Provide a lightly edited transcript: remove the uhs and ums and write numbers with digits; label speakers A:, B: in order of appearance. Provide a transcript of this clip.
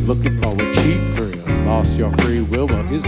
A: looking for a cheap thrill. Lost your free will, well, here's